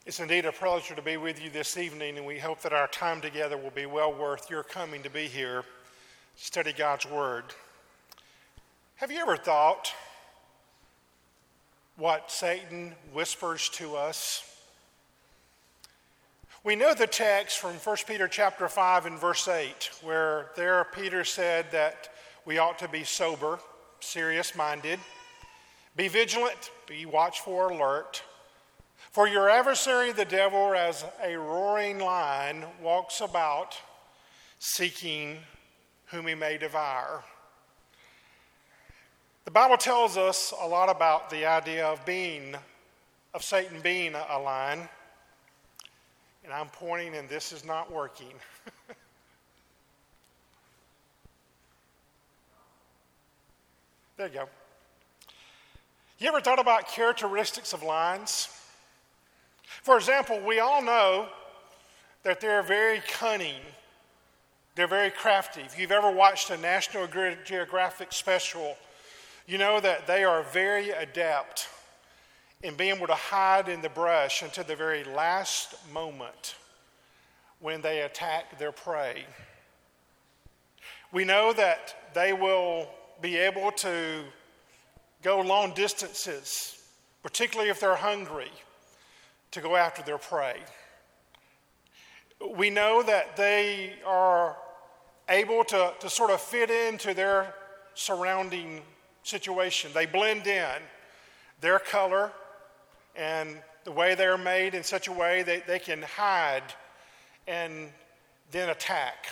It's indeed a pleasure to be with you this evening, and we hope that our time together will be well worth your coming to be here, study God's Word. Have you ever thought what Satan whispers to us? We know the text from 1 Peter chapter 5 and verse 8, where there Peter said that we ought to be sober, serious-minded, be vigilant, be watchful, alert. For your adversary, the devil, as a roaring lion, walks about seeking whom he may devour. The Bible tells us a lot about the idea of Satan being a lion. And I'm pointing and this is not working. There you go. You ever thought about characteristics of lions? For example, we all know that they're very cunning. They're very crafty. If you've ever watched a National Geographic special, you know that they are very adept in being able to hide in the brush until the very last moment when they attack their prey. We know that they will be able to go long distances, particularly if they're hungry, to go after their prey. We know that they are able to sort of fit into their surrounding situation. They blend in. Their color and the way they're made in such a way that they can hide and then attack.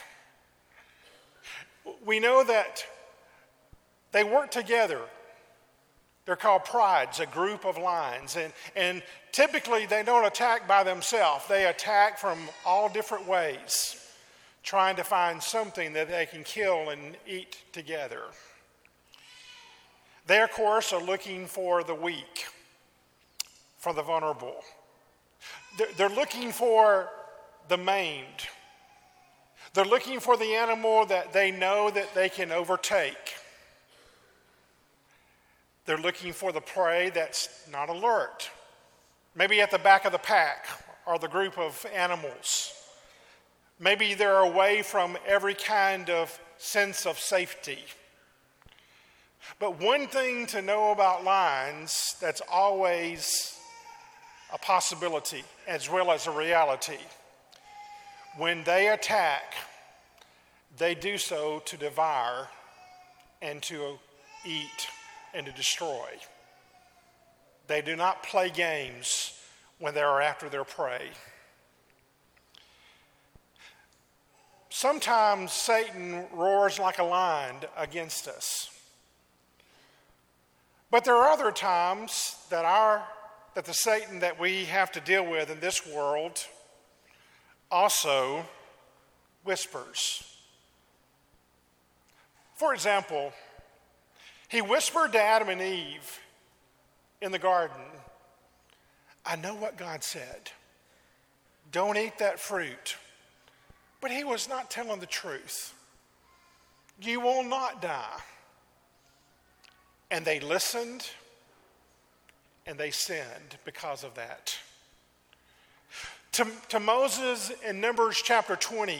We know that they work together. They're called prides, a group of lions. And typically they don't attack by themselves. They attack from all different ways, trying to find something that they can kill and eat together. They, of course, are looking for the weak, for the vulnerable. They're looking for the maimed. They're looking for the animal that they know that they can overtake. They're looking for the prey that's not alert. Maybe at the back of the pack are the group of animals. Maybe they're away from every kind of sense of safety. But one thing to know about lions that's always a possibility as well as a reality. When they attack, they do so to devour and to eat and to destroy. They do not play games when they are after their prey. Sometimes Satan roars like a lion against us. But there are other times that the Satan that we have to deal with in this world also whispers. For example, he whispered to Adam and Eve in the garden, I know what God said. Don't eat that fruit. But he was not telling the truth. You will not die. And they listened, and they sinned because of that. To Moses in Numbers chapter 20,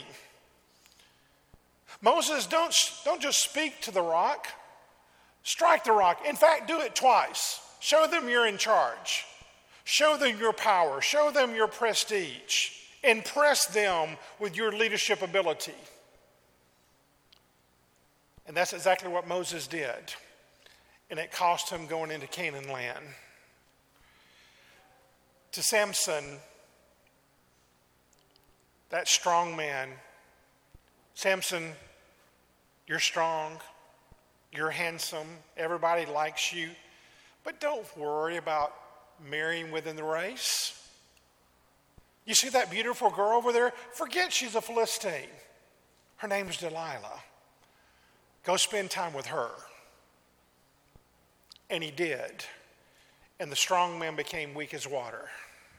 Moses, don't just speak to the rock. Strike the rock. In fact, do it twice. Show them you're in charge. Show them your power. Show them your prestige. Impress them with your leadership ability. And that's exactly what Moses did. And it cost him going into Canaan land. To Samson, that strong man, Samson, you're strong, you're handsome, everybody likes you, but don't worry about marrying within the race. You see that beautiful girl over there? Forget she's a Philistine. Her name's Delilah. Go spend time with her. And he did. And the strong man became weak as water.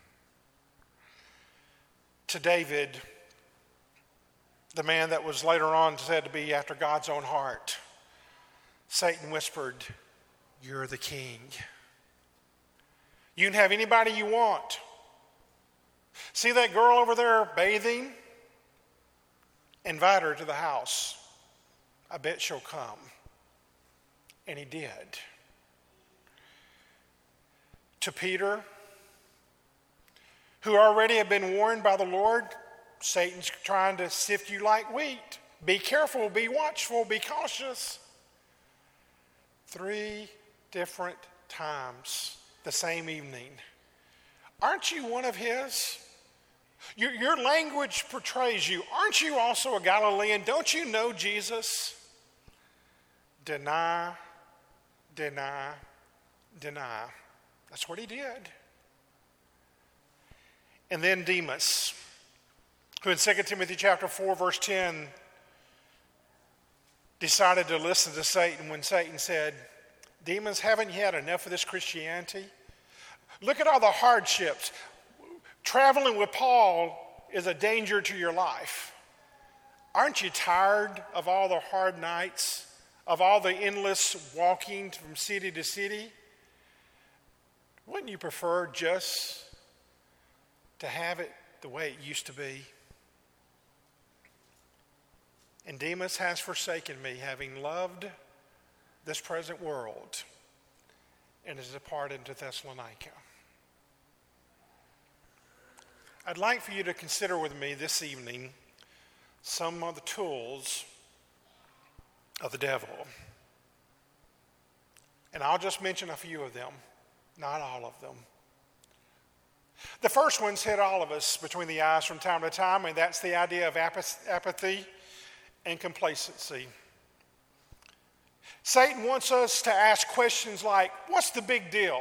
To David, the man that was later on said to be after God's own heart, Satan whispered, you're the king. You can have anybody you want. See that girl over there bathing? Invite her to the house. I bet she'll come. And he did. To Peter, who already had been warned by the Lord, Satan's trying to sift you like wheat. Be careful, be watchful, be cautious. 3 different times the same evening. Aren't you one of his? Your language portrays you. Aren't you also a Galilean? Don't you know Jesus? Deny, deny, deny. That's what he did. And then Demas, who in 2 Timothy chapter 4, verse 10, decided to listen to Satan when Satan said, Demas, haven't you had enough of this Christianity? Look at all the hardships. Traveling with Paul is a danger to your life. Aren't you tired of all the hard nights, of all the endless walking from city to city? Wouldn't you prefer just to have it the way it used to be? And Demas has forsaken me, having loved this present world, and has departed to Thessalonica. I'd like for you to consider with me this evening some of the tools of the devil. And I'll just mention a few of them, not all of them. The first one's hit all of us between the eyes from time to time, and that's the idea of apathy and complacency. Satan wants us to ask questions like, what's the big deal?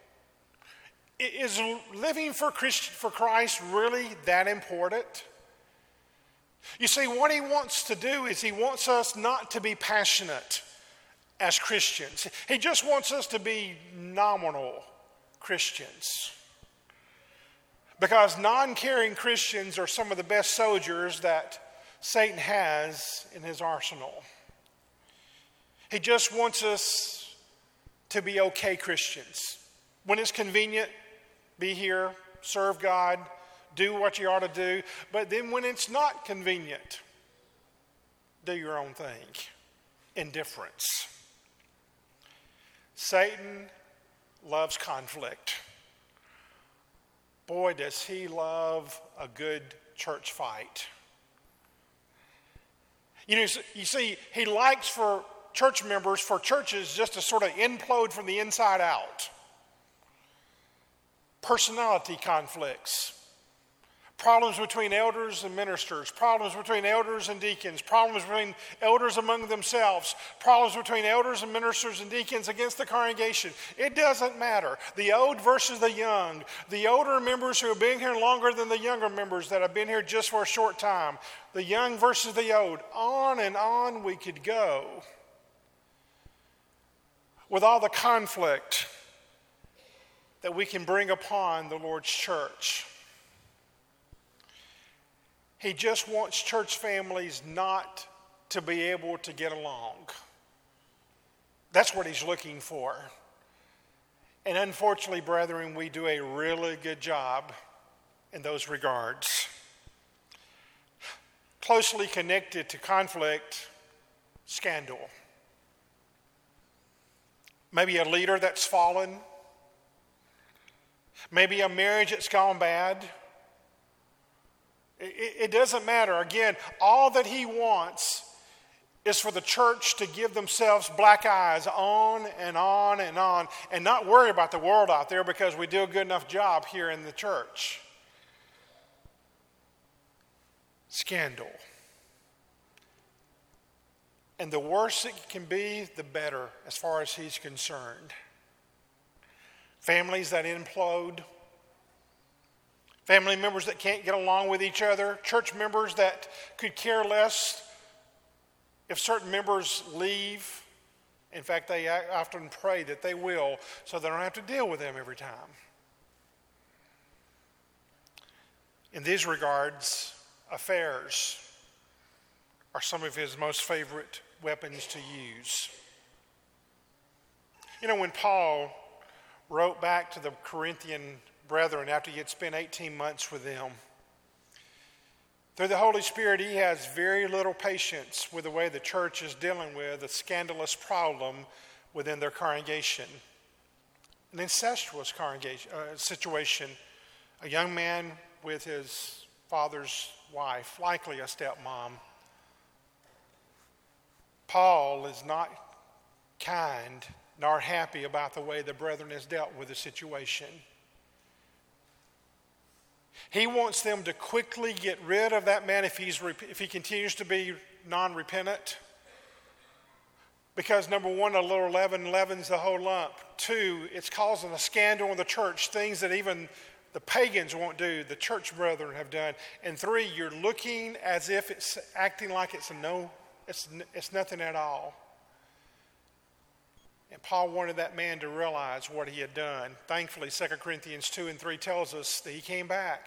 Is living for Christ really that important? You see, what he wants to do is he wants us not to be passionate as Christians. He just wants us to be nominal Christians. Because non-caring Christians are some of the best soldiers that Satan has in his arsenal. He just wants us to be okay Christians. When it's convenient, be here, serve God, do what you ought to do. But then when it's not convenient, do your own thing. Indifference. Satan loves conflict. Boy, does he love a good church fight. You see, he likes for church members, for churches just to sort of implode from the inside out. Personality conflicts, problems between elders and ministers, problems between elders and deacons, problems between elders among themselves, problems between elders and ministers and deacons against the congregation. It doesn't matter. The old versus the young, the older members who have been here longer than the younger members that have been here just for a short time, the young versus the old, on and on we could go. With all the conflict that we can bring upon the Lord's church. He just wants church families not to be able to get along. That's what he's looking for. And unfortunately, brethren, we do a really good job in those regards. Closely connected to conflict, scandal. Maybe a leader that's fallen. Maybe a marriage that's gone bad. It doesn't matter. Again, all that he wants is for the church to give themselves black eyes on and on and on and not worry about the world out there because we do a good enough job here in the church. Scandal. And the worse it can be, the better as far as he's concerned. Families that implode. Family members that can't get along with each other. Church members that could care less if certain members leave. In fact, they often pray that they will so they don't have to deal with them every time. In these regards, affairs are some of his most favorite weapons to use. You know, when Paul wrote back to the Corinthian brethren after he had spent 18 months with them. Through the Holy Spirit, he has very little patience with the way the church is dealing with a scandalous problem within their congregation. An incestuous situation. A young man with his father's wife, likely a stepmom. Paul is not kind nor happy about the way the brethren has dealt with the situation. He wants them to quickly get rid of that man if he continues to be non-repentant. Because number one, a little leaven leavens the whole lump. Two, it's causing a scandal in the church, things that even the pagans won't do, the church brethren have done. And three, you're looking as if it's acting like it's nothing at all. And Paul wanted that man to realize what he had done. Thankfully, 2 Corinthians 2 and 3 tells us that he came back.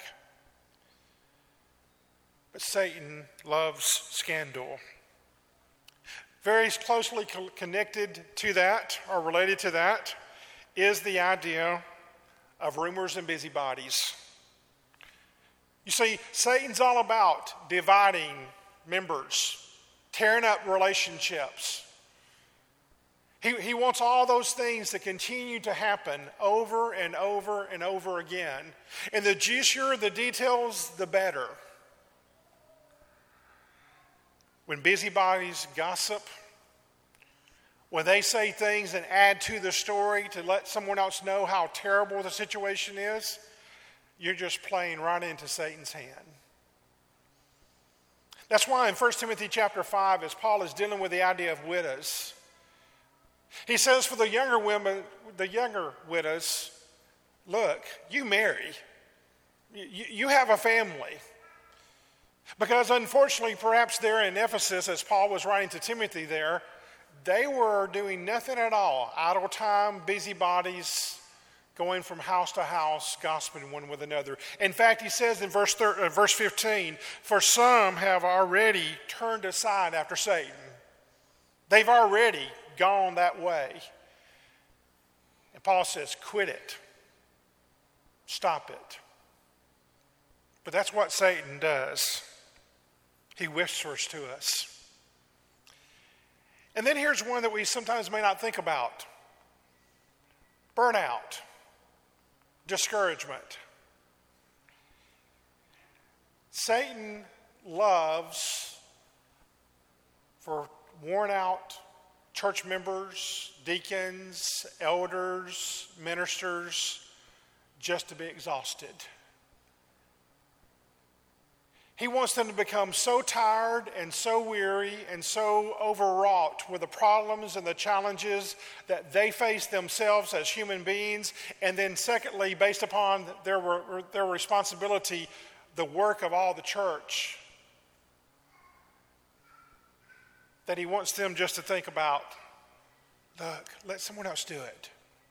But Satan loves scandal. Very closely connected to that, or related to that, is the idea of rumors and busybodies. You see, Satan's all about dividing members, tearing up relationships. He wants all those things to continue to happen over and over and over again. And the juicier the details, the better. When busybodies gossip, when they say things and add to the story to let someone else know how terrible the situation is, you're just playing right into Satan's hand. That's why in 1 Timothy chapter 5, as Paul is dealing with the idea of widows, he says for the younger women, the younger widows, look, you marry. You have a family. Because unfortunately, perhaps there in Ephesus, as Paul was writing to Timothy there, they were doing nothing at all. Idle time, busybodies, going from house to house, gossiping one with another. In fact, he says in verse 15, for some have already turned aside after Satan. They've already gone that way. And Paul says, quit it. Stop it. But that's what Satan does. He whispers to us. And then here's one that we sometimes may not think about. Burnout. Discouragement. Satan loves for worn out church members, deacons, elders, ministers, just to be exhausted. He wants them to become so tired and so weary and so overwrought with the problems and the challenges that they face themselves as human beings. And then secondly, based upon their responsibility, the work of all the church, that he wants them just to think about, look, let someone else do it.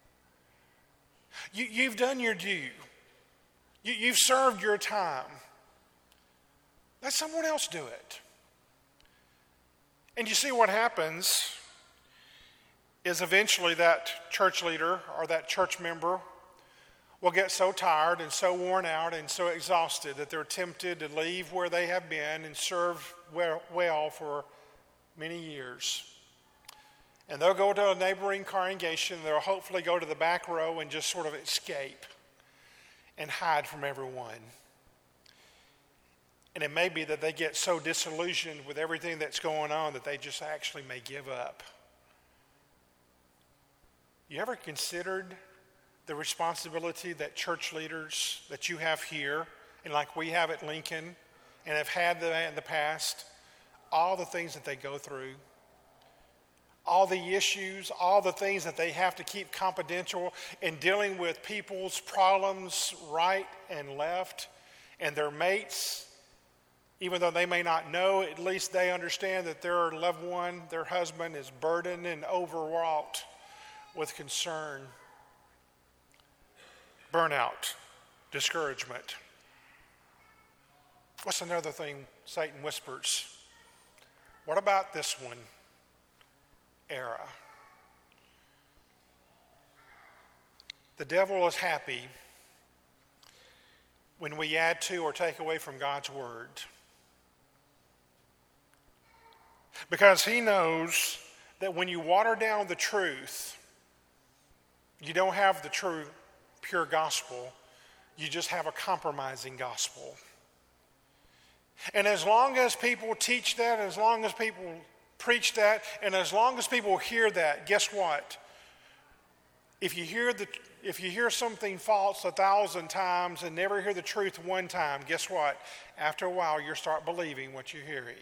You've done your due. You've served your time. Let someone else do it. And you see what happens is eventually that church leader or that church member will get so tired and so worn out and so exhausted that they're tempted to leave where they have been and serve well for many years. And they'll go to a neighboring congregation. They'll hopefully go to the back row and just sort of escape and hide from everyone. And it may be that they get so disillusioned with everything that's going on that they just actually may give up. You ever considered the responsibility that church leaders that you have here, and like we have at Lincoln, and have had in the past, all the things that they go through, all the issues, all the things that they have to keep confidential in dealing with people's problems right and left, and their mates, even though they may not know, at least they understand that their loved one, their husband, is burdened and overwrought with concern. Burnout, discouragement. What's another thing Satan whispers? What about this one? Error. The devil is happy when we add to or take away from God's word. Because he knows that when you water down the truth, you don't have the true, pure gospel. You just have a compromising gospel. And as long as people teach that, as long as people preach that, and as long as people hear that, guess what? If you hear something false 1,000 times and never hear the truth one time, guess what? After a while, you'll start believing what you're hearing.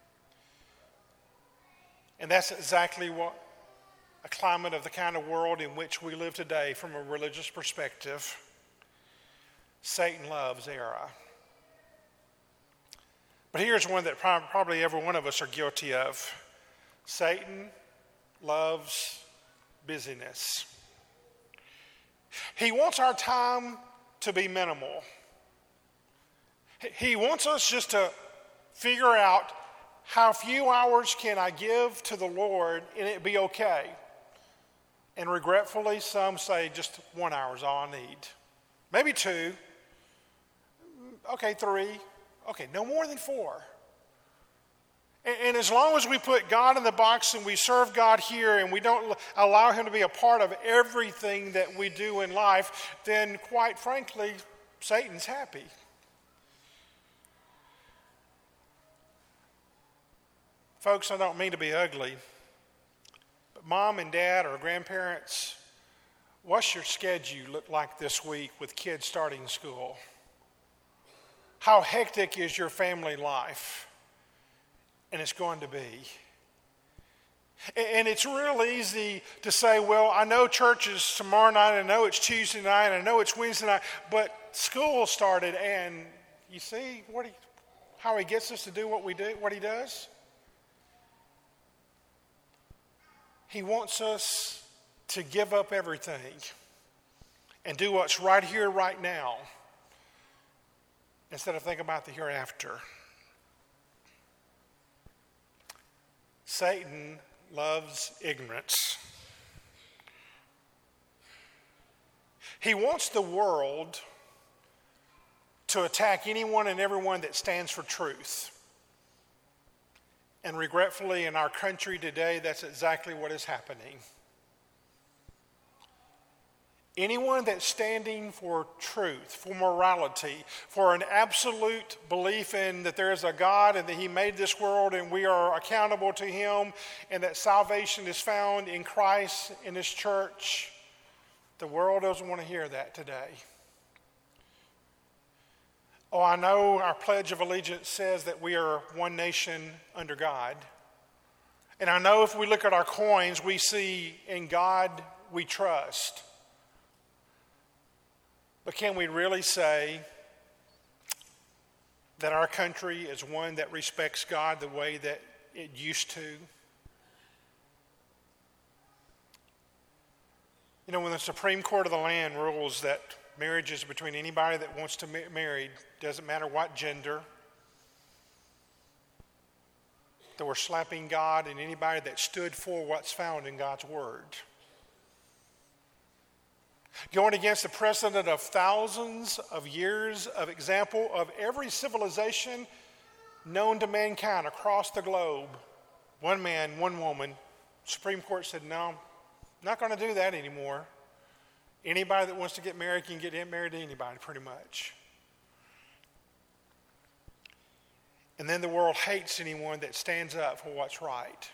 And that's exactly what a climate of the kind of world in which we live today from a religious perspective. Satan loves error. But here's one that probably every one of us are guilty of. Satan loves busyness. He wants our time to be minimal. He wants us just to figure out how few hours can I give to the Lord and it be okay. And regretfully, some say just 1 hour is all I need. Maybe 2. Okay, 3. Okay, no more than 4. And as long as we put God in the box and we serve God here and we don't allow him to be a part of everything that we do in life, then quite frankly, Satan's happy. Folks, I don't mean to be ugly, but mom and dad or grandparents, what's your schedule look like this week with kids starting school? How hectic is your family life? And it's going to be. And it's real easy to say, well, I know church is tomorrow night, I know it's Tuesday night, I know it's Wednesday night, but school started, and you see how he gets us to do what we do, what he does? He wants us to give up everything and do what's right here, right now, instead of thinking about the hereafter. Satan loves ignorance. He wants the world to attack anyone and everyone that stands for truth. And regretfully, in our country today, that's exactly what is happening. Anyone that's standing for truth, for morality, for an absolute belief in that there is a God and that he made this world and we are accountable to him and that salvation is found in Christ, in his church, the world doesn't want to hear that today. Oh, I know our Pledge of Allegiance says that we are one nation under God. And I know if we look at our coins, we see in God we trust. But can we really say that our country is one that respects God the way that it used to? You know, when the Supreme Court of the land rules that marriage is between anybody that wants to be married, doesn't matter what gender, that we're slapping God and anybody that stood for what's found in God's Word. Going against the precedent of thousands of years of example of every civilization known to mankind across the globe. One man, one woman. Supreme Court said, no, I'm not going to do that anymore. Anybody that wants to get married can get married to anybody, pretty much. And then the world hates anyone that stands up for what's right.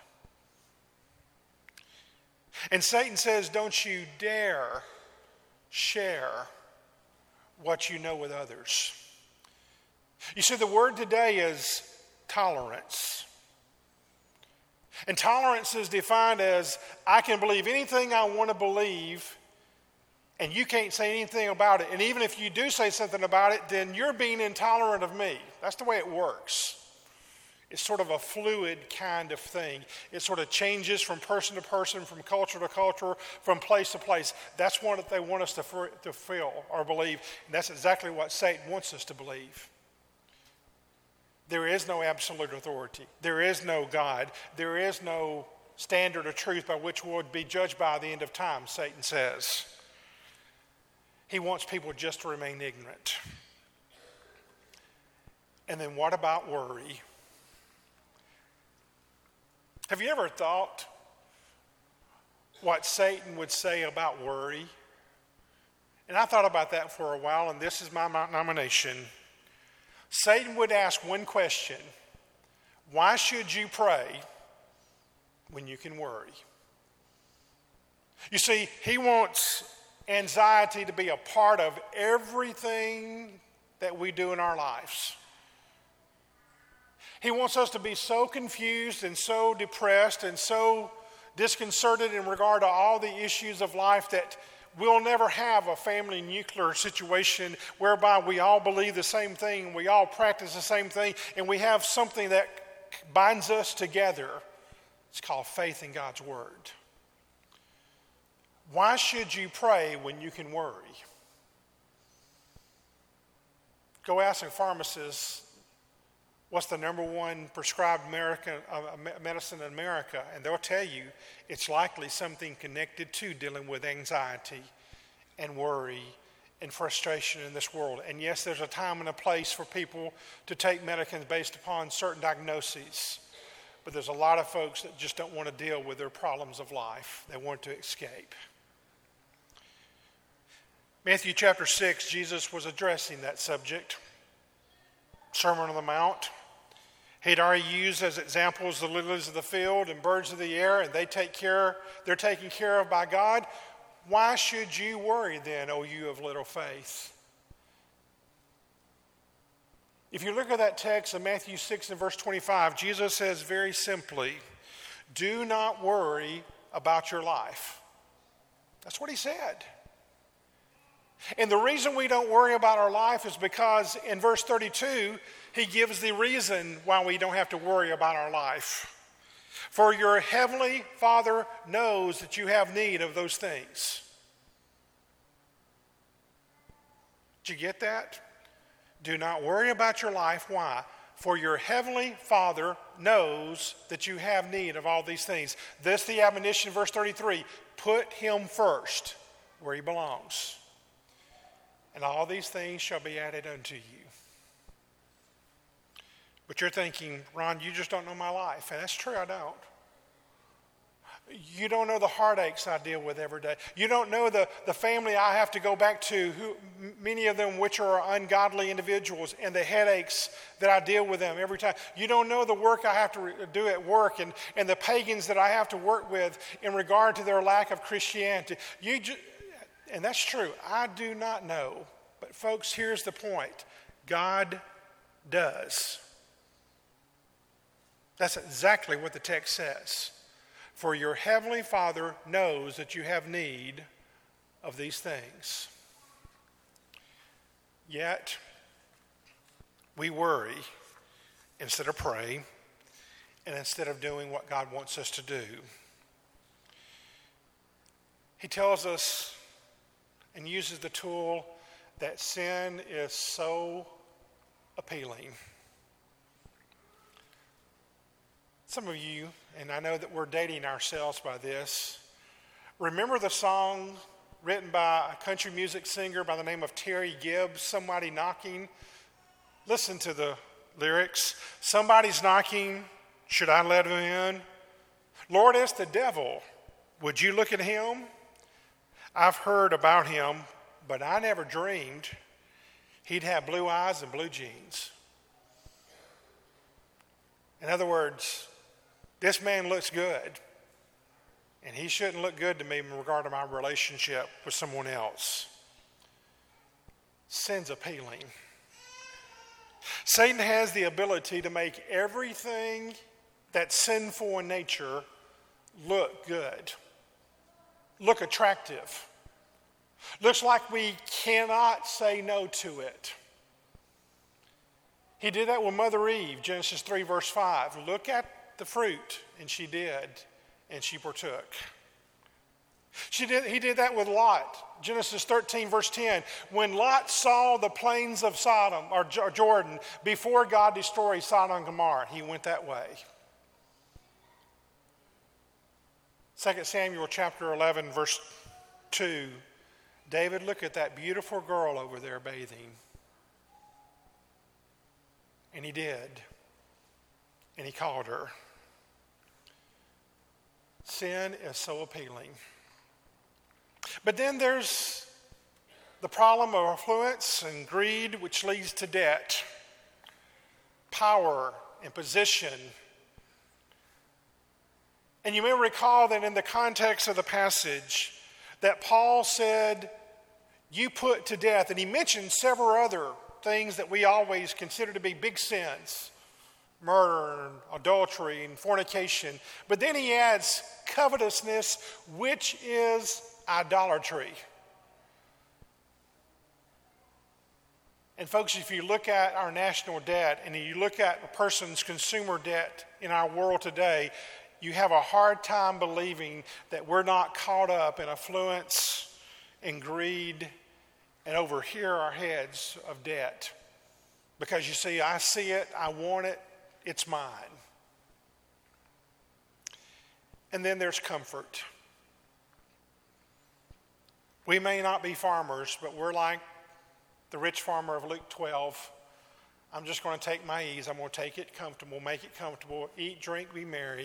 And Satan says, don't you dare share what you know with others. You see, the word today is tolerance. And tolerance is defined as I can believe anything I want to believe and you can't say anything about it. And even if you do say something about it, then you're being intolerant of me. That's the way it works. It's sort of a fluid kind of thing. It sort of changes from person to person, from culture to culture, from place to place. That's what they want us to feel or believe. And that's exactly what Satan wants us to believe. There is no absolute authority. There is no God. There is no standard of truth by which we would be judged by at the end of time, Satan says. He wants people just to remain ignorant. And then what about worry? Have you ever thought what Satan would say about worry? And I thought about that for a while, and this is my nomination. Satan would ask one question: why should you pray when you can worry? You see, he wants anxiety to be a part of everything that we do in our lives. He wants us to be so confused and so depressed and so disconcerted in regard to all the issues of life that we'll never have a family nuclear situation whereby we all believe the same thing, we all practice the same thing, and we have something that binds us together. It's called faith in God's Word. Why should you pray when you can worry? Go ask a pharmacist what's the number one prescribed medicine in America, and they'll tell you it's likely something connected to dealing with anxiety and worry and frustration in this world. And yes, there's a time and a place for people to take medicines based upon certain diagnoses, but there's a lot of folks that just don't want to deal with their problems of life. They want to escape. Matthew chapter 6, Jesus was addressing that subject. Sermon on the Mount. He'd already used as examples the lilies of the field and birds of the air, and they're taken care of by God. Why should you worry then, O you of little faith? If you look at that text in Matthew 6 and verse 25, Jesus says very simply, do not worry about your life. That's what he said. And the reason we don't worry about our life is because in verse 32, he gives the reason why we don't have to worry about our life. For your heavenly Father knows that you have need of those things. Did you get that? Do not worry about your life. Why? For your heavenly Father knows that you have need of all these things. This the admonition, verse 33, put him first where he belongs. And all these things shall be added unto you. But you're thinking, Ron, you just don't know my life. And that's true, I don't. You don't know the heartaches I deal with every day. You don't know the family I have to go back to, many of them which are ungodly individuals, and the headaches that I deal with them every time. You don't know the work I have to do at work and the pagans that I have to work with in regard to their lack of Christianity. And that's true. I do not know. But folks, here's the point. God does. That's exactly what the text says. For your heavenly Father knows that you have need of these things. Yet, we worry instead of pray and instead of doing what God wants us to do. He tells us and uses the tool that sin is so appealing. Some of you, and I know that we're dating ourselves by this, remember the song written by a country music singer by the name of Terry Gibbs, Somebody Knocking? Listen to the lyrics. Somebody's knocking, should I let him in? Lord, it's the devil. Would you look at him? I've heard about him, but I never dreamed he'd have blue eyes and blue jeans. In other words, this man looks good, and he shouldn't look good to me in regard to my relationship with someone else. Sin's appealing. Satan has the ability to make everything that's sinful in nature look good. Look attractive. Looks like we cannot say no to it. He did that with Mother Eve, Genesis 3, verse 5. Look at the fruit, and she did, and she partook. He did that with Lot, Genesis 13, verse 10. When Lot saw the plains of Sodom, or Jordan, before God destroyed Sodom and Gomorrah, he went that way. 2 Samuel chapter 11, verse 2, David, look at that beautiful girl over there bathing. And he did. And he called her. Sin is so appealing. But then there's the problem of affluence and greed, which leads to debt, power and position. And you may recall that in the context of the passage that Paul said, you put to death, and he mentioned several other things that we always consider to be big sins, murder and adultery and fornication. But then he adds covetousness, which is idolatry. And folks, if you look at our national debt and you look at a person's consumer debt in our world today, you have a hard time believing that we're not caught up in affluence and greed and over here our heads of debt. Because you see, I see it, I want it, it's mine. And then there's comfort. We may not be farmers, but we're like the rich farmer of Luke 12. I'm just going to take my ease. I'm going to take it comfortable, make it comfortable, eat, drink, be merry.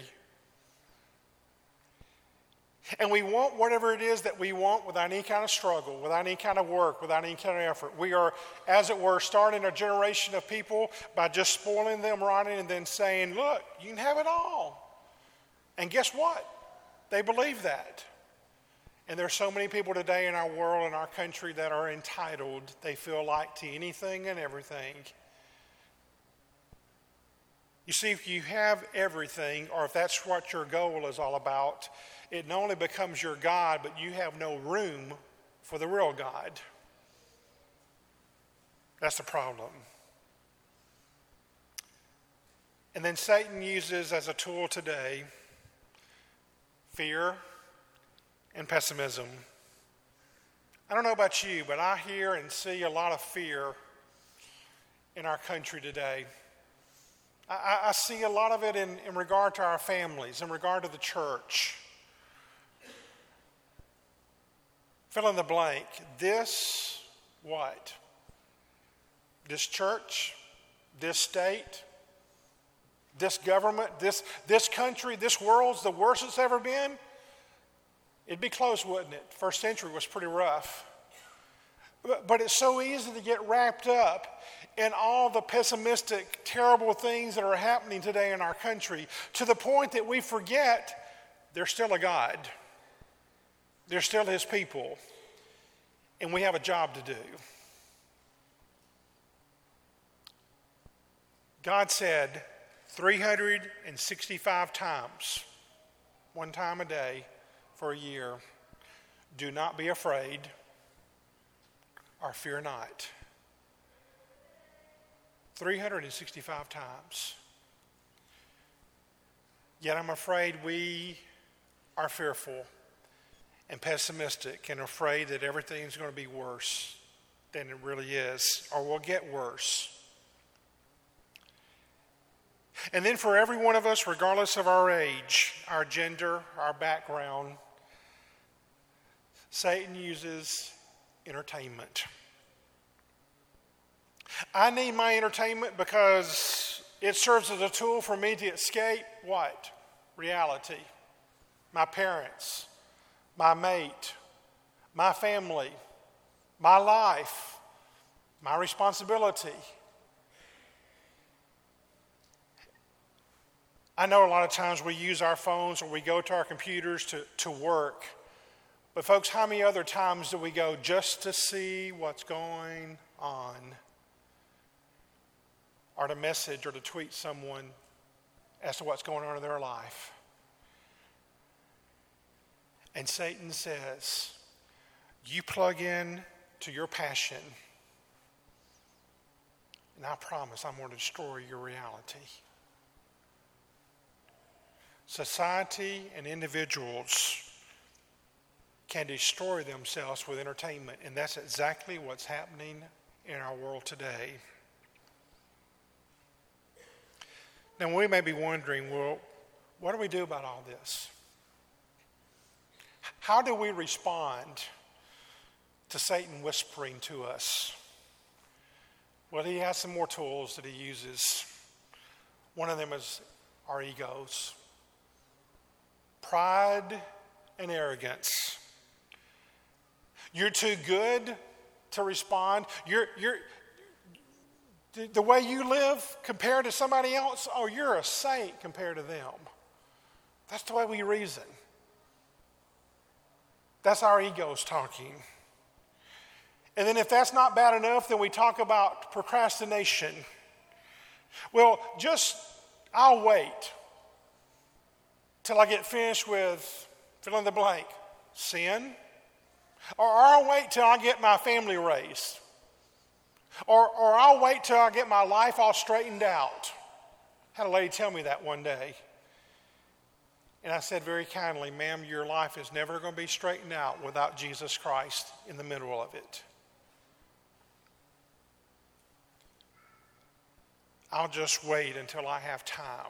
And we want whatever it is that we want without any kind of struggle, without any kind of work, without any kind of effort. We are, as it were, starting a generation of people by just spoiling them rotten and then saying, look, you can have it all. And guess what? They believe that. And there's so many people today in our world, in our country, that are entitled. They feel like to anything and everything. You see, if you have everything, or if that's what your goal is all about, it not only becomes your God, but you have no room for the real God. That's the problem. And then Satan uses as a tool today fear and pessimism. I don't know about you, but I hear and see a lot of fear in our country today. I see a lot of it in regard to our families, in regard to the church. Fill in the blank. This what? This church, this state, this government, this country, this world's the worst it's ever been? It'd be close, wouldn't it? First century was pretty rough. But it's so easy to get wrapped up in all the pessimistic, terrible things that are happening today in our country, to the point that we forget there's still a God. There's still his people. And we have a job to do. God said 365 times, one time a day for a year, do not be afraid or fear not. 365 times. Yet I'm afraid we are fearful and pessimistic and afraid that everything's going to be worse than it really is, or will get worse. And then for every one of us, regardless of our age, our gender, our background, Satan uses entertainment. I need my entertainment because it serves as a tool for me to escape what? Reality. My parents, my mate, my family, my life, my responsibility. I know a lot of times we use our phones or we go to our computers to work. But folks, how many other times do we go just to see what's going on? Or to message or to tweet someone as to what's going on in their life? And Satan says, you plug in to your passion, and I promise I'm going to destroy your reality. Society and individuals can destroy themselves with entertainment, and that's exactly what's happening in our world today. Now, we may be wondering, well, what do we do about all this? How do we respond to Satan whispering to us? Well, he has some more tools that he uses. One of them is our egos. Pride and arrogance. You're too good to respond. The way you live compared to somebody else, oh, you're a saint compared to them. That's the way we reason. That's our egos talking. And then if that's not bad enough, then we talk about procrastination. Well, I'll wait till I get finished with fill in the blank, sin. Or I'll wait till I get my family raised. Or I'll wait till I get my life all straightened out. I had a lady tell me that one day. And I said very kindly, ma'am, your life is never going to be straightened out without Jesus Christ in the middle of it. I'll just wait until I have time.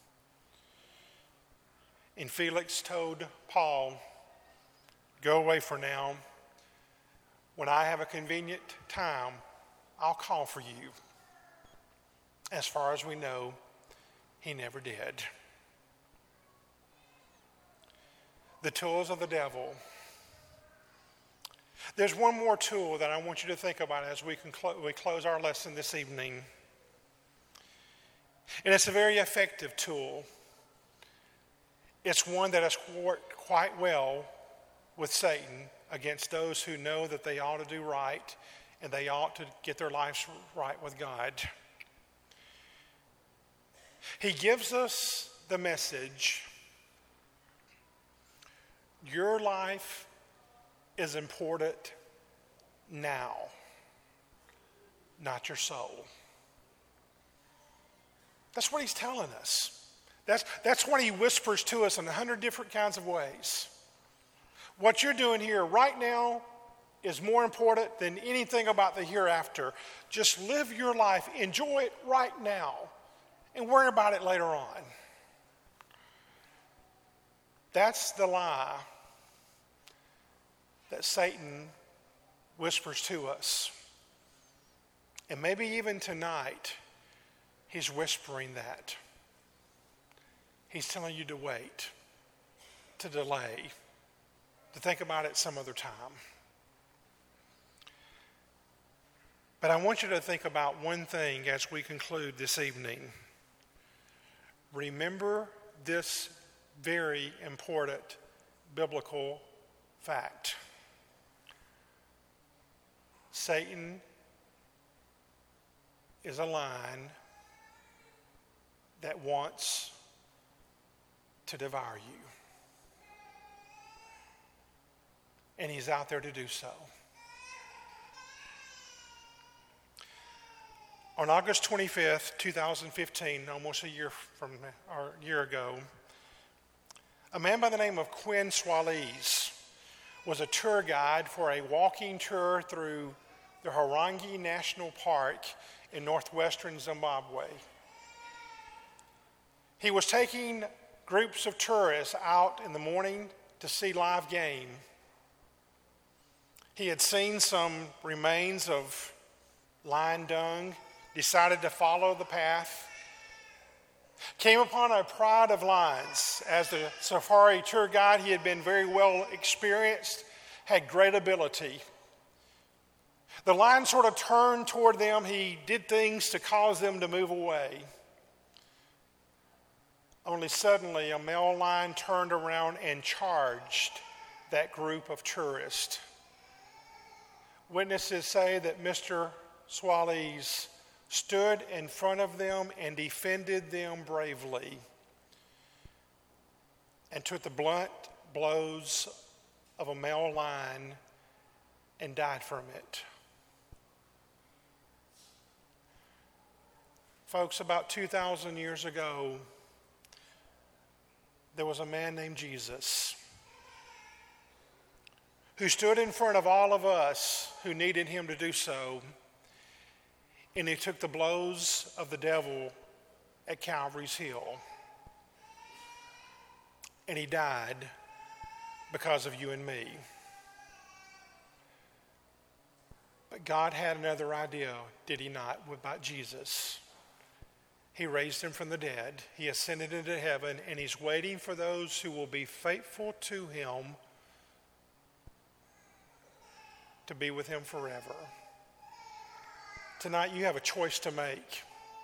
And Felix told Paul, go away for now. When I have a convenient time, I'll call for you. As far as we know, he never did. The tools of the devil. There's one more tool that I want you to think about as we close our lesson this evening. And it's a very effective tool. It's one that has worked quite well with Satan against those who know that they ought to do right and they ought to get their lives right with God. He gives us the message, your life is important now, not your soul. That's what he's telling us. That's what he whispers to us in 100 different kinds of ways. What you're doing here right now is more important than anything about the hereafter. Just live your life, enjoy it right now, and worry about it later on. That's the lie that Satan whispers to us. And maybe even tonight, he's whispering that. He's telling you to wait, to delay, to think about it some other time. But I want you to think about one thing as we conclude this evening. Remember this very important biblical fact. Satan is a lion that wants to devour you. And he's out there to do so. On August 25th, 2015, almost a year ago, a man by the name of Quinn Swalese was a tour guide for a walking tour through the Horangi National Park in northwestern Zimbabwe. He was taking groups of tourists out in the morning to see live game. He had seen some remains of lion dung, decided to follow the path, came upon a pride of lions. As the safari tour guide, he had been very well experienced, had great ability. The lion sort of turned toward them. He did things to cause them to move away. Only suddenly a male lion turned around and charged that group of tourists. Witnesses say that Mr. Swalese stood in front of them and defended them bravely and took the blunt blows of a male lion and died from it. Folks, about 2,000 years ago, there was a man named Jesus who stood in front of all of us who needed him to do so, and he took the blows of the devil at Calvary's Hill. And he died because of you and me. But God had another idea, did he not, about Jesus? He raised him from the dead. He ascended into heaven, and he's waiting for those who will be faithful to him to be with him forever. Tonight you have a choice to make.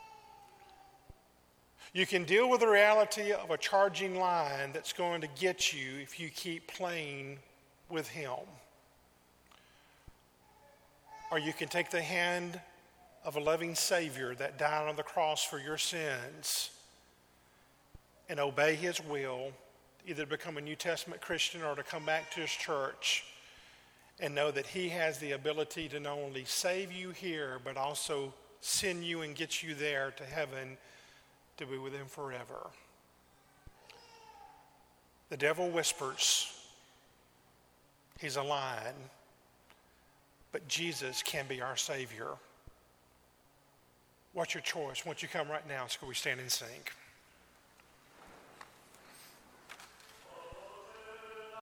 You can deal with the reality of a charging line that's going to get you if you keep playing with him. Or you can take the hand of a loving Savior that died on the cross for your sins and obey his will, either to become a New Testament Christian or to come back to his church and know that he has the ability to not only save you here, but also send you and get you there to heaven to be with him forever. The devil whispers, he's a lion, but Jesus can be our Savior. What's your choice? Won't you come right now? So we stand and sing.